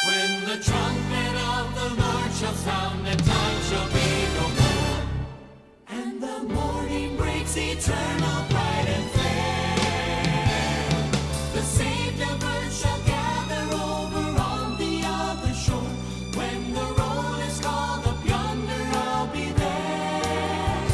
When the trumpet of the Lord shall sound, and time shall be no more, and the morning breaks eternal, bright and fair, the saved of earth shall gather over on the other shore. When the roll is called up yonder, I'll be there.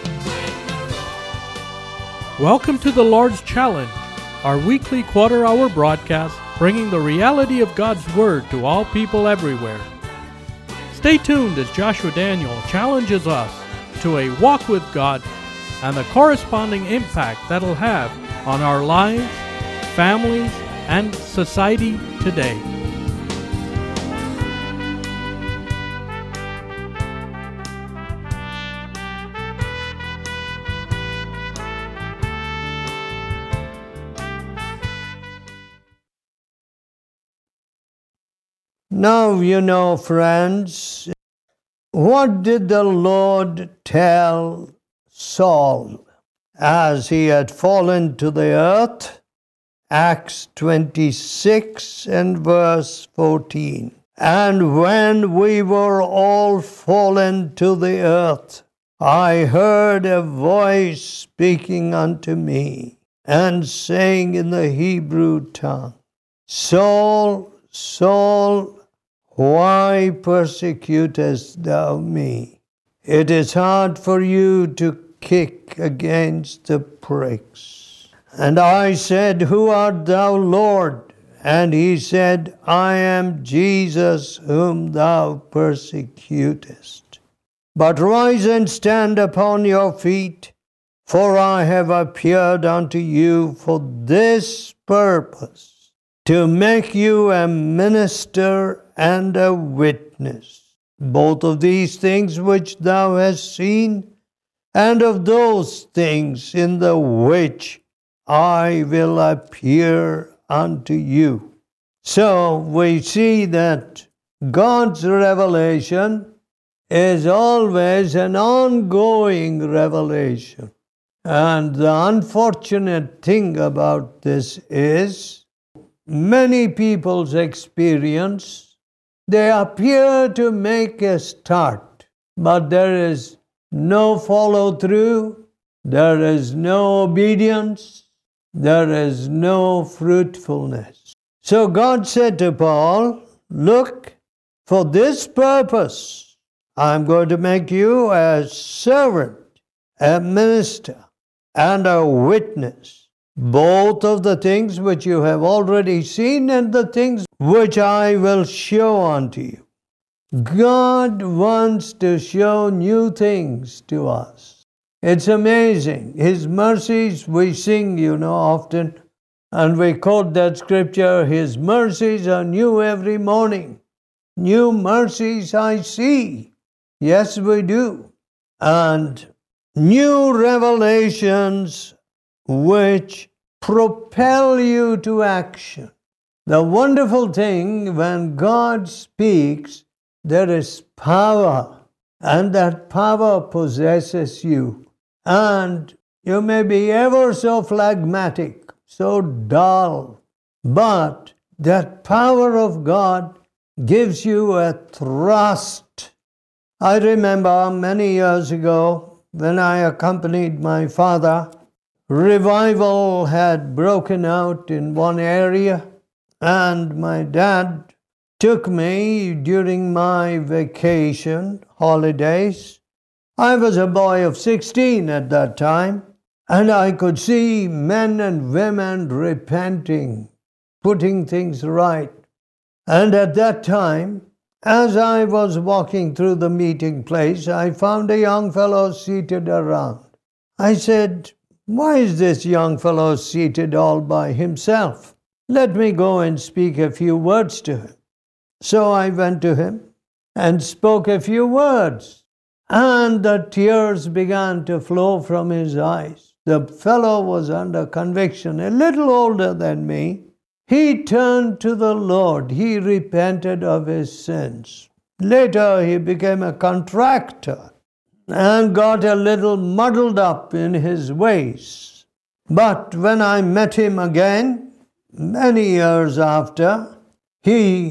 Welcome to the Lord's Challenge, our weekly quarter-hour broadcast bringing the reality of God's Word to all people everywhere. Stay tuned as Joshua Daniel challenges us to a walk with God and the corresponding impact that'll have on our lives, families, and society today. Now, you know, friends, what did the Lord tell Saul as he had fallen to the earth? Acts 26 and verse 14. And when we were all fallen to the earth, I heard a voice speaking unto me and saying in the Hebrew tongue, Saul, Saul, why persecutest thou me? It is hard for you to kick against the pricks. And I said, Who art thou, Lord? And he said, I am Jesus whom thou persecutest. But rise and stand upon your feet, for I have appeared unto you for this purpose, to make you a minister and a witness, both of these things which thou hast seen, and of those things in the which I will appear unto you. So we see that God's revelation is always an ongoing revelation. And the unfortunate thing about this is, many people's experience, they appear to make a start, but there is no follow-through, there is no obedience, there is no fruitfulness. So God said to Paul, look, for this purpose, I'm going to make you a servant, a minister, and a witness, both of the things which you have already seen and the things which I will show unto you. God wants to show new things to us. It's amazing. His mercies, we sing, often, and we quote that scripture, His mercies are new every morning. New mercies I see. Yes, we do. And new revelations which propel you to action. The wonderful thing, when God speaks, there is power, and that power possesses you. And you may be ever so phlegmatic, so dull, but that power of God gives you a thrust. I remember many years ago when I accompanied my father, revival had broken out in one area, and my dad took me during my vacation holidays. I was a boy of 16 at that time, and I could see men and women repenting, putting things right. And at that time, as I was walking through the meeting place, I found a young fellow seated around. I said, why is this young fellow seated all by himself? Let me go and speak a few words to him. So I went to him and spoke a few words, and the tears began to flow from his eyes. The fellow was under conviction, a little older than me. He turned to the Lord. He repented of his sins. Later, he became a contractor and got a little muddled up in his ways. But when I met him again, many years after, he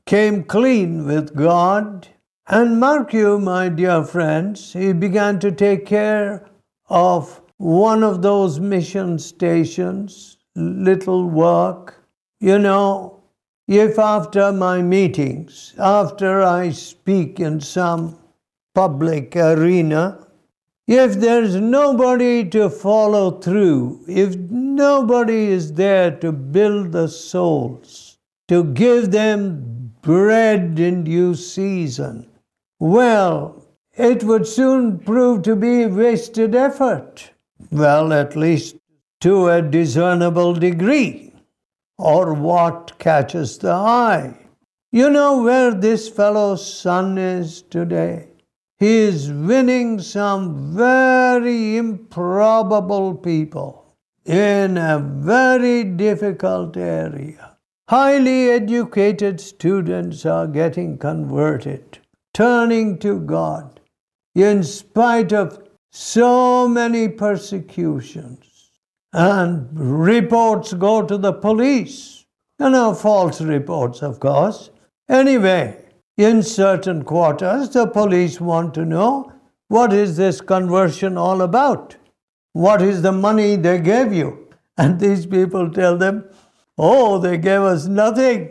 came clean with God. And mark you, my dear friends, he began to take care of one of those mission stations, little work. You know, if after my meetings, after I speak in some public arena, if there's nobody to follow through, if nobody is there to build the souls, to give them bread in due season, well, it would soon prove to be wasted effort. Well, at least to a discernible degree. Or what catches the eye? You know where this fellow's son is today? He is winning some very improbable people in a very difficult area. Highly educated students are getting converted, turning to God, in spite of so many persecutions. And reports go to the police. You know, false reports, of course. Anyway, in certain quarters, the police want to know, what is this conversion all about? What is the money they gave you? And these people tell them, oh, they gave us nothing.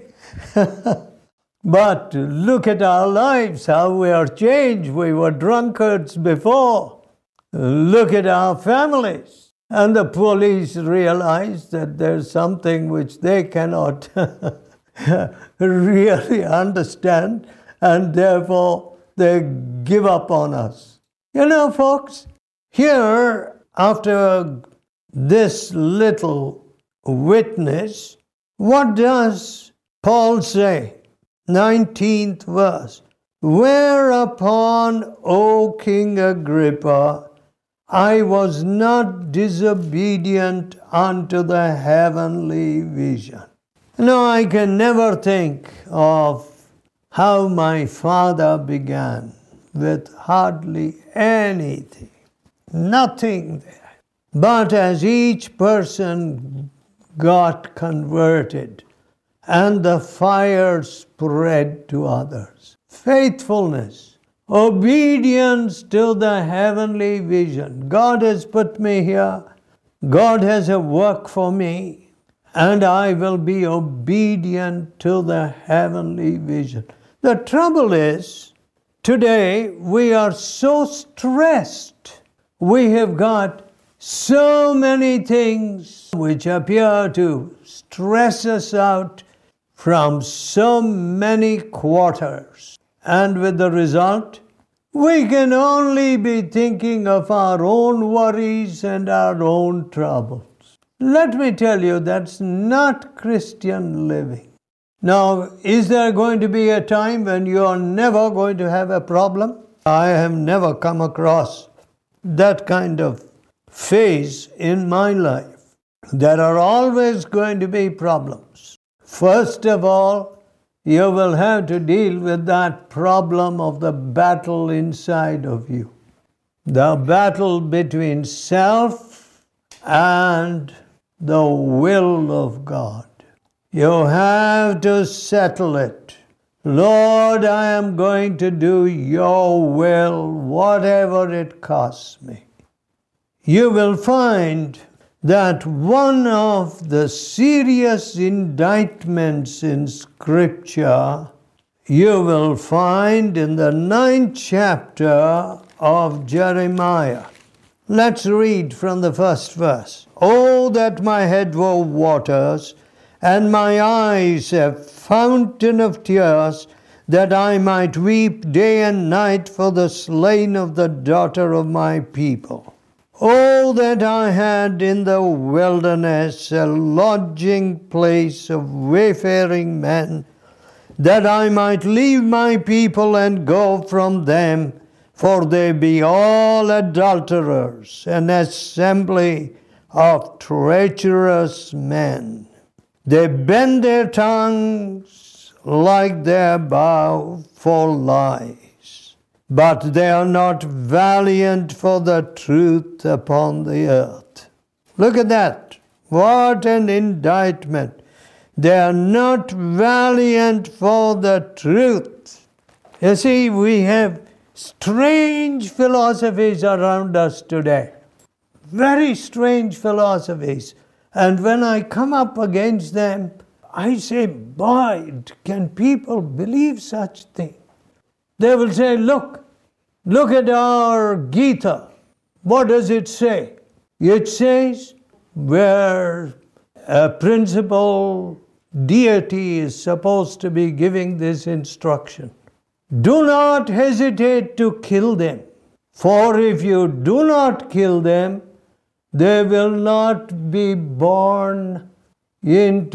But look at our lives, how we are changed. We were drunkards before. Look at our families. And the police realize that there's something which they cannot really understand, and therefore they give up on us. You know, folks, here, after this little witness, what does Paul say? 19th verse. Whereupon, O King Agrippa, I was not disobedient unto the heavenly vision. No, I can never think of how my father began with hardly anything, nothing there. But as each person got converted and the fire spread to others, faithfulness, obedience to the heavenly vision. God has put me here. God has a work for me, and I will be obedient to the heavenly vision. The trouble is, today we are so stressed. We have got so many things which appear to stress us out from so many quarters. And with the result, we can only be thinking of our own worries and our own troubles. Let me tell you, that's not Christian living. Now, is there going to be a time when you are never going to have a problem? I have never come across that kind of phase in my life. There are always going to be problems. First of all, you will have to deal with that problem of the battle inside of you. The battle between self and the will of God. You have to settle it. Lord, I am going to do your will, whatever it costs me. You will find that one of the serious indictments in Scripture you will find in the 9th chapter of Jeremiah. Let's read from the first verse. Oh, that my head were waters, and my eyes a fountain of tears, that I might weep day and night for the slain of the daughter of my people. Oh, that I had in the wilderness a lodging place of wayfaring men, that I might leave my people and go from them, for they be all adulterers, an assembly of treacherous men. They bend their tongues like their bow for lies, but they are not valiant for the truth upon the earth. Look at that. What an indictment. They are not valiant for the truth. You see, we have strange philosophies around us today. Very strange philosophies. And when I come up against them, I say, boy, can people believe such things? They will say, look at our Gita. What does it say? It says where a principal deity is supposed to be giving this instruction. Do not hesitate to kill them, for if you do not kill them, they will not be born in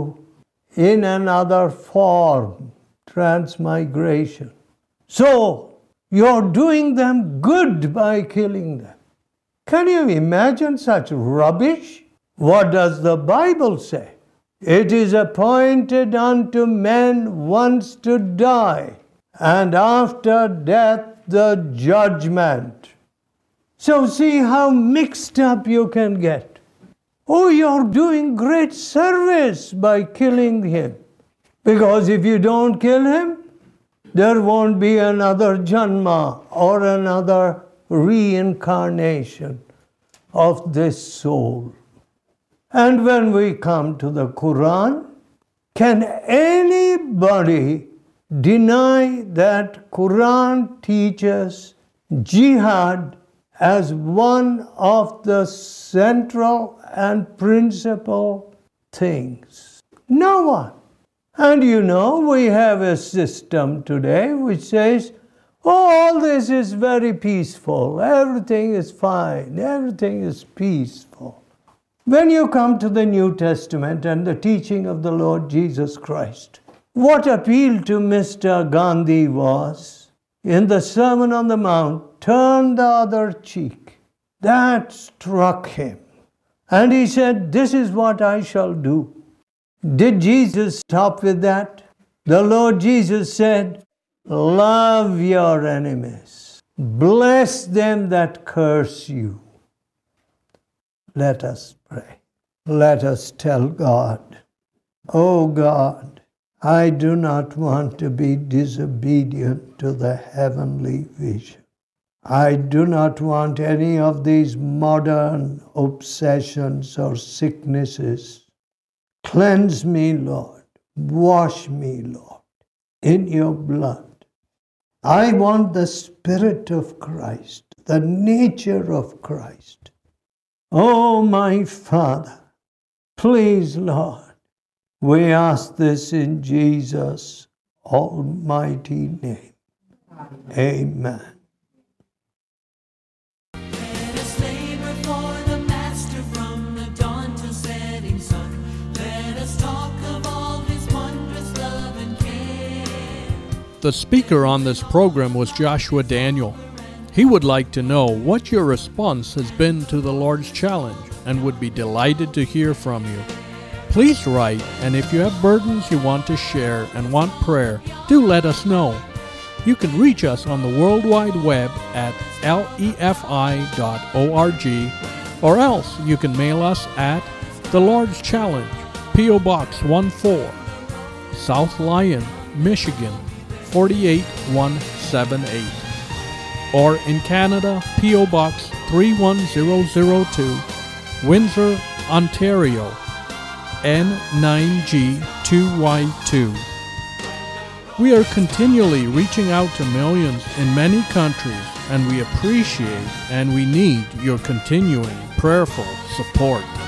another form, transmigration. So, you're doing them good by killing them. Can you imagine such rubbish? What does the Bible say? It is appointed unto men once to die, and after death the judgment. So see how mixed up you can get. Oh, you're doing great service by killing him. Because if you don't kill him, there won't be another Janma or another reincarnation of this soul. And when we come to the Quran, can anybody deny that Quran teaches jihad as one of the central and principal things? No one. And you know, we have a system today which says, all this is very peaceful, everything is fine, everything is peaceful. When you come to the New Testament and the teaching of the Lord Jesus Christ, what appealed to Mr. Gandhi was, in the Sermon on the Mount, turn the other cheek. That struck him. And he said, this is what I shall do. Did Jesus stop with that? The Lord Jesus said, love your enemies. Bless them that curse you. Let us pray. Let us tell God, oh God, I do not want to be disobedient to the heavenly vision. I do not want any of these modern obsessions or sicknesses. Cleanse me, Lord. Wash me, Lord, in your blood. I want the Spirit of Christ, the nature of Christ. Oh, my Father, please, Lord, we ask this in Jesus' almighty name. Amen. Let us labor for the Master from the dawn till setting sun. Let us talk of all his wondrous love and care. The speaker on this program was Joshua Daniel. He would like to know what your response has been to the Lord's Challenge and would be delighted to hear from you. Please write, and if you have burdens you want to share and want prayer, do let us know. You can reach us on the World Wide Web at lefi.org, or else you can mail us at The Lord's Challenge, P.O. Box 14, South Lyon, Michigan, 48178. Or in Canada, P.O. Box 31002, Windsor, Ontario, N9G2Y2. We are continually reaching out to millions in many countries, and we appreciate and we need your continuing prayerful support.